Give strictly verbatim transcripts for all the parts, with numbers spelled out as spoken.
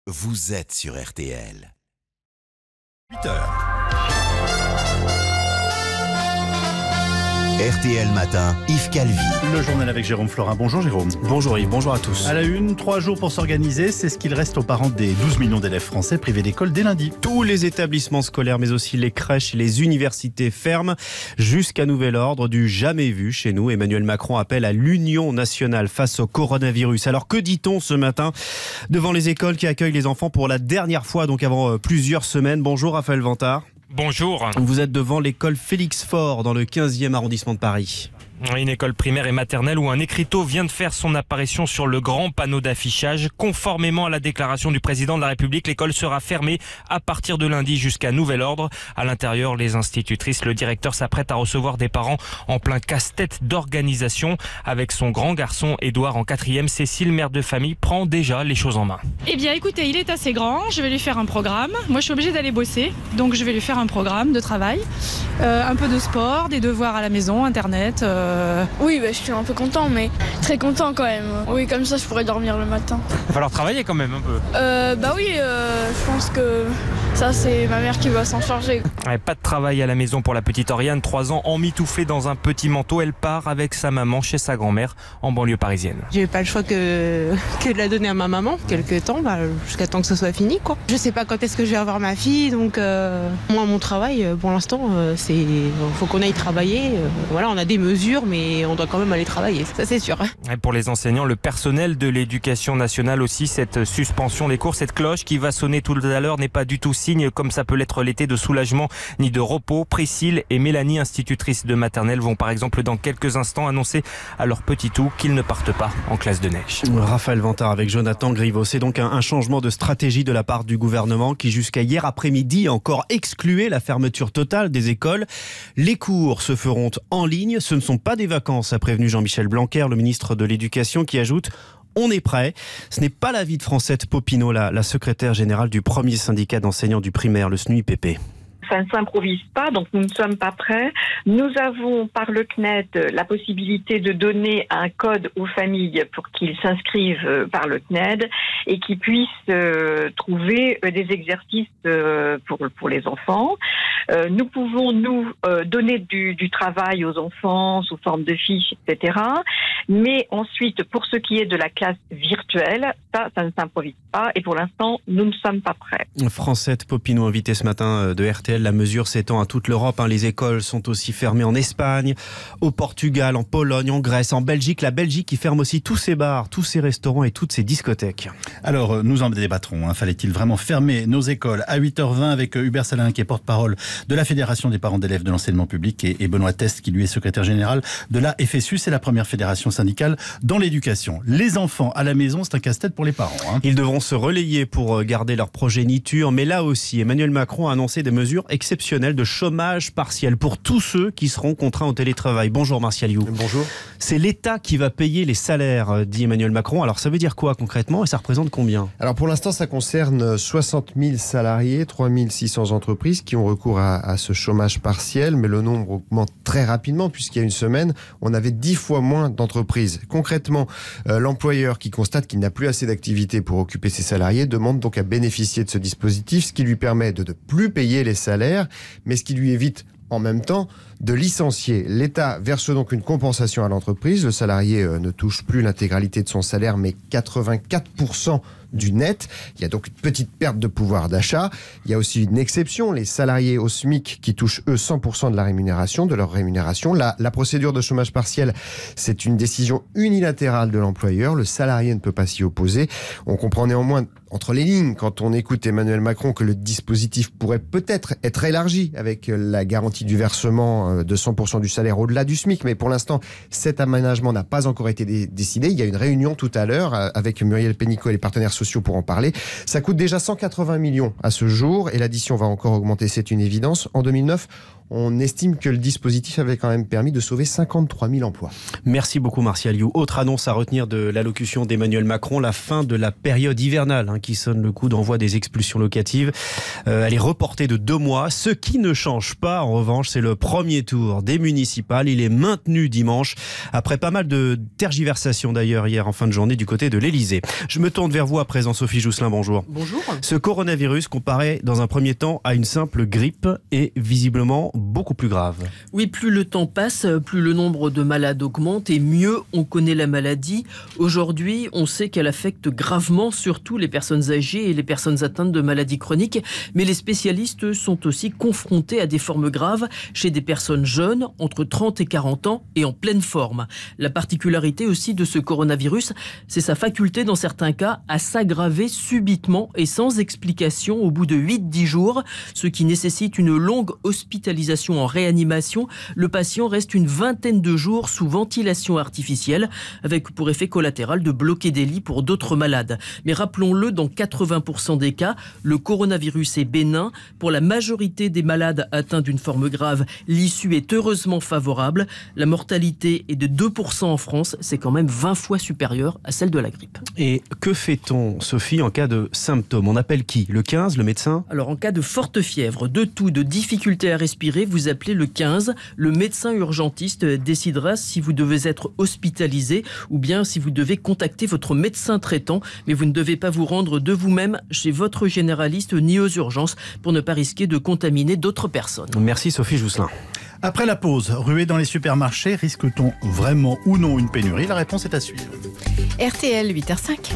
vous êtes sur R T L. huit heures. R T L Matin, Yves Calvi. Le journal avec Jérôme Florin. Bonjour Jérôme. Bonjour Yves, bonjour à tous. À la une, trois jours pour s'organiser, c'est ce qu'il reste aux parents des douze millions d'élèves français privés d'école dès lundi. Tous les établissements scolaires, mais aussi les crèches et les universités ferment jusqu'à nouvel ordre, du jamais vu chez nous. Emmanuel Macron appelle à l'union nationale face au coronavirus. Alors que dit-on ce matin devant les écoles qui accueillent les enfants pour la dernière fois, donc avant plusieurs semaines? Bonjour Raphaël Vantard. Bonjour. Vous êtes devant l'école Félix Faure dans le quinzième arrondissement de Paris. Une école primaire et maternelle où un écriteau vient de faire son apparition sur le grand panneau d'affichage. Conformément à la déclaration du président de la République, l'école sera fermée à partir de lundi jusqu'à nouvel ordre. À l'intérieur, les institutrices, le directeur s'apprête à recevoir des parents en plein casse-tête d'organisation. Avec son grand garçon Édouard en quatrième, Cécile, mère de famille, prend déjà les choses en main. Eh bien écoutez, il est assez grand, je vais lui faire un programme. Moi je suis obligée d'aller bosser, donc je vais lui faire un programme de travail. Euh, un peu de sport, des devoirs à la maison, internet... Euh Euh... Oui, bah, je suis un peu content, mais très content quand même. Oui, comme ça, je pourrais dormir le matin. Il va falloir travailler quand même un peu. Euh, bah oui, euh, je pense que ça, c'est ma mère qui va s'en charger. Ouais, pas de travail à la maison pour la petite Oriane, trois ans, emmitouflée dans un petit manteau. Elle part avec sa maman chez sa grand-mère en banlieue parisienne. J'ai pas le choix que, que de la donner à ma maman, quelques temps, bah, jusqu'à temps que ce soit fini, quoi. Je sais pas quand est-ce que je vais avoir ma fille, donc euh, moi, mon travail, pour l'instant, euh, c'est faut qu'on aille travailler. Euh, voilà, on a des mesures, mais on doit quand même aller travailler, ça c'est sûr. Et pour les enseignants, le personnel de l'éducation nationale aussi, cette suspension des cours, cette cloche qui va sonner tout à l'heure n'est pas du tout signe, comme ça peut l'être l'été, de soulagement ni de repos. Priscille et Mélanie, institutrices de maternelle, vont par exemple dans quelques instants annoncer à leur petit tout qu'ils ne partent pas en classe de neige. Raphaël Vantard avec Jonathan Griveau. C'est donc un, un changement de stratégie de la part du gouvernement qui jusqu'à hier après-midi encore excluait la fermeture totale des écoles. Les cours se feront en ligne, ce ne sont pas des vacances, a prévenu Jean-Michel Blanquer, le ministre de l'Éducation, qui ajoute: on est prêt. Ce n'est pas l'avis de Francette Popino, la, la secrétaire générale du premier syndicat d'enseignants du primaire, le S N U I P P. Ça ne s'improvise pas, donc nous ne sommes pas prêts. Nous avons par le C N E D la possibilité de donner un code aux familles pour qu'ils s'inscrivent par le C N E D et qu'ils puissent euh, trouver des exercices euh, pour, pour les enfants. Euh, nous pouvons, nous, euh, donner du, du travail aux enfants sous forme de fiches, et cetera. Mais ensuite, pour ce qui est de la classe virtuelle, ça, ça ne s'improvise pas. Et pour l'instant, nous ne sommes pas prêts. Francette Popino, invitée ce matin de R T L. La mesure s'étend à toute l'Europe. Les écoles sont aussi fermées en Espagne, au Portugal, en Pologne, en Grèce, en Belgique. La Belgique qui ferme aussi tous ses bars, tous ses restaurants et toutes ses discothèques. Alors, nous en débattrons. Hein. Fallait-il vraiment fermer nos écoles à huit heures vingt avec Hubert Salin, qui est porte-parole de la Fédération des parents d'élèves de l'enseignement public, et, et Benoît Test, qui lui est secrétaire général de la F S U. C'est la première fédération syndicale dans l'éducation. Les enfants à la maison, c'est un casse-tête pour les parents. Hein. Ils devront se relayer pour garder leur progéniture. Mais là aussi, Emmanuel Macron a annoncé des mesures exceptionnelles de chômage partiel pour tous ceux qui seront contraints au télétravail. Bonjour Martial You. Bonjour. C'est l'État qui va payer les salaires, dit Emmanuel Macron. Alors ça veut dire quoi concrètement et ça représente combien? Alors pour l'instant, ça concerne soixante mille salariés, trois mille six cents entreprises qui ont recours à, à ce chômage partiel, mais le nombre augmente très rapidement puisqu'il y a une semaine, on avait dix fois moins d'entreprises. Concrètement, euh, l'employeur qui constate qu'il n'a plus assez d'activité pour occuper ses salariés demande donc à bénéficier de ce dispositif, ce qui lui permet de ne plus payer les salaires, mais ce qui lui évite en même temps de licencier. L'État verse donc une compensation à l'entreprise. Le salarié euh, ne touche plus l'intégralité de son salaire, mais quatre-vingt-quatre pour cent du net. Il y a donc une petite perte de pouvoir d'achat. Il y a aussi une exception, les salariés au SMIC qui touchent eux cent pour cent de la rémunération, de leur rémunération. La, la procédure de chômage partiel, c'est une décision unilatérale de l'employeur. Le salarié ne peut pas s'y opposer. On comprend néanmoins entre les lignes, quand on écoute Emmanuel Macron, que le dispositif pourrait peut-être être élargi avec la garantie du versement de cent pour cent du salaire au-delà du SMIC. Mais pour l'instant, cet aménagement n'a pas encore été dé- décidé. Il y a une réunion tout à l'heure avec Muriel Pénicaud et les partenaires sociaux pour en parler. Ça coûte déjà cent quatre-vingts millions à ce jour et l'addition va encore augmenter, c'est une évidence. En deux mille neuf, on estime que le dispositif avait quand même permis de sauver cinquante-trois mille emplois. Merci beaucoup Martial You. Autre annonce à retenir de l'allocution d'Emmanuel Macron, la fin de la période hivernale hein, qui sonne le coup d'envoi des expulsions locatives. Euh, elle est reportée de deux mois. Ce qui ne change pas en revanche, c'est le premier tour des municipales. Il est maintenu dimanche après pas mal de tergiversations d'ailleurs hier en fin de journée du côté de l'Elysée. Je me tourne vers vous à présent, Sophie Jousselin, bonjour. Bonjour. Ce coronavirus comparé dans un premier temps à une simple grippe est visiblement beaucoup plus grave. Oui, plus le temps passe, plus le nombre de malades augmente et mieux on connaît la maladie. Aujourd'hui, on sait qu'elle affecte gravement surtout les personnes âgées et les personnes atteintes de maladies chroniques. Mais les spécialistes sont aussi confrontés à des formes graves chez des personnes jeunes, entre trente et quarante ans et en pleine forme. La particularité aussi de ce coronavirus, c'est sa faculté dans certains cas à s'aggraver subitement et sans explication au bout de huit à dix jours, ce qui nécessite une longue hospitalisation en réanimation. Le patient reste une vingtaine de jours sous ventilation artificielle, avec pour effet collatéral de bloquer des lits pour d'autres malades. Mais rappelons-le, dans quatre-vingts pour cent des cas, le coronavirus est bénin. Pour la majorité des malades atteints d'une forme grave, l'issue est heureusement favorable. La mortalité est de deux pour cent en France, c'est quand même vingt fois supérieure à celle de la grippe. Et que fait-on, Sophie, en cas de symptômes? On appelle qui? Le quinze, le médecin? Alors, en cas de forte fièvre, de toux, de difficulté à respirer, vous appelez le quinze. Le médecin urgentiste décidera si vous devez être hospitalisé ou bien si vous devez contacter votre médecin traitant. Mais vous ne devez pas vous rendre de vous-même chez votre généraliste ni aux urgences pour ne pas risquer de contaminer d'autres personnes. Merci Sophie Jousselin. Après la pause, ruée dans les supermarchés, risque-t-on vraiment ou non une pénurie? La réponse est à suivre. R T L huit heures cinq.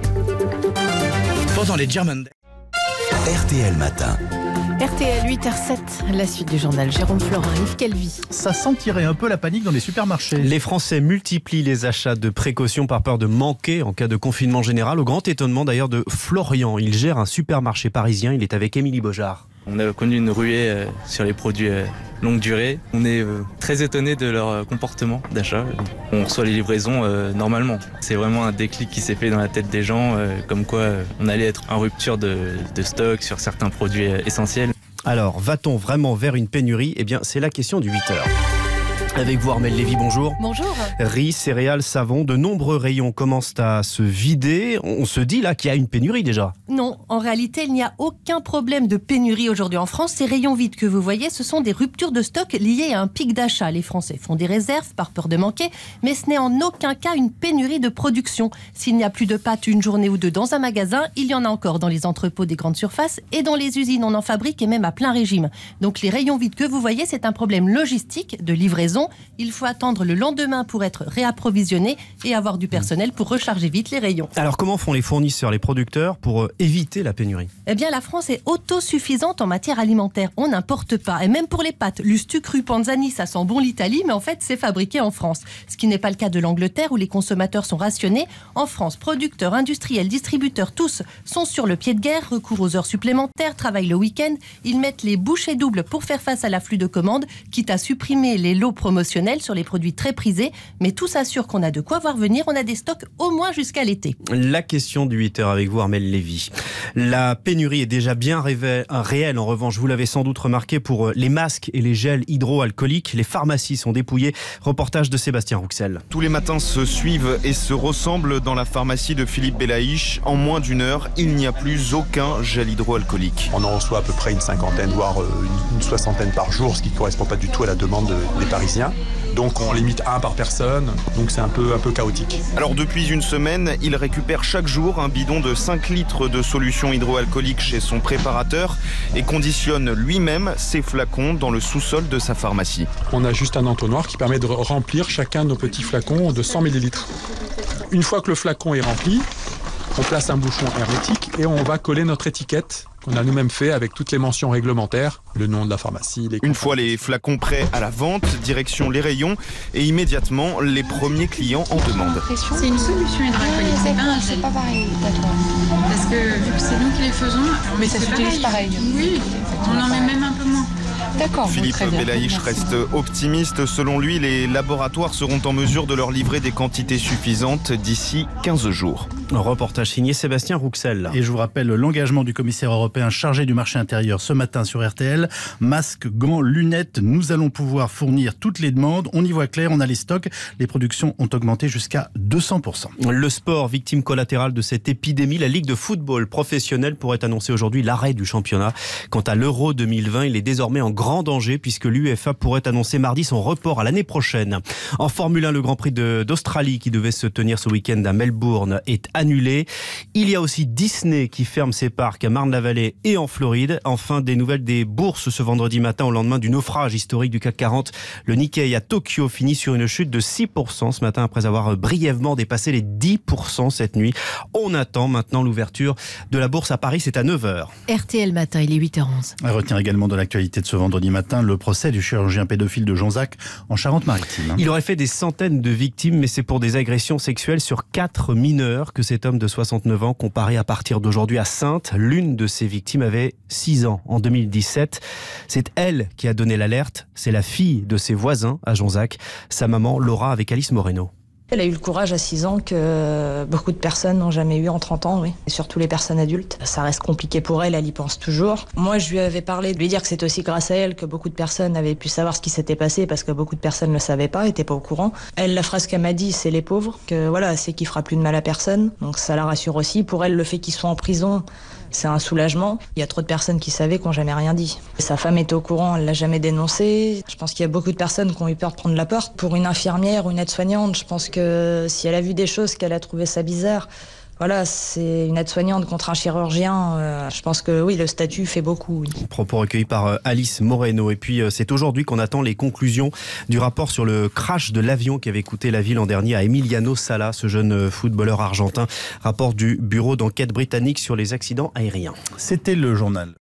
Pendant les German R T L Matin. R T L huit heures sept, la suite du journal. Jérôme Florin, Yves Calvi. Ça sentirait un peu la panique dans les supermarchés. Les Français multiplient les achats de précaution par peur de manquer en cas de confinement général. Au grand étonnement d'ailleurs de Florian. Il gère un supermarché parisien. Il est avec Émilie Beaujard. On a connu une ruée euh, sur les produits euh, longue durée. On est euh, très étonné de leur euh, comportement d'achat. On reçoit les livraisons euh, normalement. C'est vraiment un déclic qui s'est fait dans la tête des gens, euh, comme quoi euh, on allait être en rupture de, de stock sur certains produits euh, essentiels. Alors, va-t-on vraiment vers une pénurie? Eh bien, c'est la question du huit heures. Avec vous, Armelle Lévy, bonjour. Bonjour. Riz, céréales, savon, de nombreux rayons commencent à se vider. On se dit là qu'il y a une pénurie déjà. Non, en réalité, il n'y a aucun problème de pénurie aujourd'hui en France. Ces rayons vides que vous voyez, ce sont des ruptures de stock liées à un pic d'achat. Les Français font des réserves par peur de manquer, mais ce n'est en aucun cas une pénurie de production. S'il n'y a plus de pâtes une journée ou deux dans un magasin, il y en a encore dans les entrepôts des grandes surfaces et dans les usines. On en fabrique et même à plein régime. Donc les rayons vides que vous voyez, c'est un problème logistique de livraison. Il faut attendre le lendemain pour être réapprovisionné et avoir du personnel pour recharger vite les rayons. Alors comment font les fournisseurs, les producteurs pour éviter la pénurie? Eh bien la France est autosuffisante en matière alimentaire. On n'importe pas. Et même pour les pâtes, Lustu, Cru, Panzani, ça sent bon l'Italie, mais en fait c'est fabriqué en France. Ce qui n'est pas le cas de l'Angleterre où les consommateurs sont rationnés. En France, producteurs, industriels, distributeurs, tous sont sur le pied de guerre, recours aux heures supplémentaires, travaillent le week-end. Ils mettent les bouchées doubles pour faire face à l'afflux de commandes, quitte à supprimer les lots promotionnels sur les produits très prisés, mais tout s'assure qu'on a de quoi voir venir, on a des stocks au moins jusqu'à l'été. La question du huit heures avec vous, Armelle Lévy. La pénurie est déjà bien réelle, en revanche, vous l'avez sans doute remarqué, pour les masques et les gels hydroalcooliques. Les pharmacies sont dépouillées. Reportage de Sébastien Rouxel. Tous les matins se suivent et se ressemblent dans la pharmacie de Philippe Belaïch. En moins d'une heure, il n'y a plus aucun gel hydroalcoolique. On en reçoit à peu près une cinquantaine, voire une soixantaine par jour, ce qui ne correspond pas du tout à la demande des Parisiens. Donc on limite un par personne, donc c'est un peu, un peu chaotique. Alors depuis une semaine, il récupère chaque jour un bidon de cinq litres de solution hydroalcoolique chez son préparateur et conditionne lui-même ses flacons dans le sous-sol de sa pharmacie. On a juste un entonnoir qui permet de remplir chacun de nos petits flacons de cent millilitres. Une fois que le flacon est rempli, on place un bouchon hermétique et on va coller notre étiquette qu'on a nous-mêmes fait avec toutes les mentions réglementaires, le nom de la pharmacie. Les Une fois les flacons prêts à la vente, direction les rayons et immédiatement les premiers clients en demandent. C'est une solution hydroalcoolique, c'est pas un gel. C'est pas pareil, d'accord. Parce que vu que c'est nous qui les faisons, mais ça s'utilise pareil. Oui, on en met même un peu moins. D'accord. Philippe Belaïch reste optimiste. Selon lui, les laboratoires seront en mesure de leur livrer des quantités suffisantes d'ici quinze jours. Un reportage signé Sébastien Rouxel. Et je vous rappelle l'engagement du commissaire européen chargé du marché intérieur ce matin sur R T L. Masques, gants, lunettes, nous allons pouvoir fournir toutes les demandes. On y voit clair, on a les stocks. Les productions ont augmenté jusqu'à deux cents pour cent. Le sport, victime collatérale de cette épidémie, la Ligue de football professionnel pourrait annoncer aujourd'hui l'arrêt du championnat. Quant à l'Euro deux mille vingt, il est désormais en grand danger puisque l'UEFA pourrait annoncer mardi son report à l'année prochaine. En Formule un, le Grand Prix de, d'Australie qui devait se tenir ce week-end à Melbourne est annulé. Il y a aussi Disney qui ferme ses parcs à Marne-la-Vallée et en Floride. Enfin, des nouvelles des bourses ce vendredi matin au lendemain du naufrage historique du C A C quarante. Le Nikkei à Tokyo finit sur une chute de six pour cent ce matin après avoir brièvement dépassé les dix pour cent cette nuit. On attend maintenant l'ouverture de la bourse à Paris, c'est à neuf heures. R T L matin, il est huit heures onze. À retenir également de l'actualité de ce vendredi matin, le procès du chirurgien pédophile de Jonzac en Charente-Maritime. Il aurait fait des centaines de victimes, mais c'est pour des agressions sexuelles sur quatre mineurs que cet homme de soixante-neuf ans comparé à partir d'aujourd'hui à Saintes. L'une de ses victimes avait six ans en deux mille dix-sept. C'est elle qui a donné l'alerte. C'est la fille de ses voisins à Jonzac. Sa maman, Laura, avec Alice Moreno. Elle a eu le courage à six ans que beaucoup de personnes n'ont jamais eu en trente ans, oui. Et surtout les personnes adultes. Ça reste compliqué pour elle, elle y pense toujours. Moi, je lui avais parlé de lui dire que c'est aussi grâce à elle que beaucoup de personnes avaient pu savoir ce qui s'était passé parce que beaucoup de personnes ne le savaient pas, n'étaient pas au courant. Elle, la phrase qu'elle m'a dit, c'est les pauvres, que voilà, c'est qu'il fera plus de mal à personne. Donc ça la rassure aussi. Pour elle, le fait qu'ils soient en prison, c'est un soulagement. Il y a trop de personnes qui savaient qui n'ont jamais rien dit. Sa femme était au courant, elle l'a jamais dénoncé. Je pense qu'il y a beaucoup de personnes qui ont eu peur de prendre la porte. Pour une infirmière ou une aide-soignante, je pense que si elle a vu des choses, qu'elle a trouvé ça bizarre, voilà, c'est une aide-soignante contre un chirurgien. Euh, je pense que oui, le statut fait beaucoup. Oui. Propos recueillis par Alice Moreno. Et puis c'est aujourd'hui qu'on attend les conclusions du rapport sur le crash de l'avion qui avait coûté la vie l'an dernier à Emiliano Sala, ce jeune footballeur argentin. Rapport du bureau d'enquête britannique sur les accidents aériens. C'était le journal.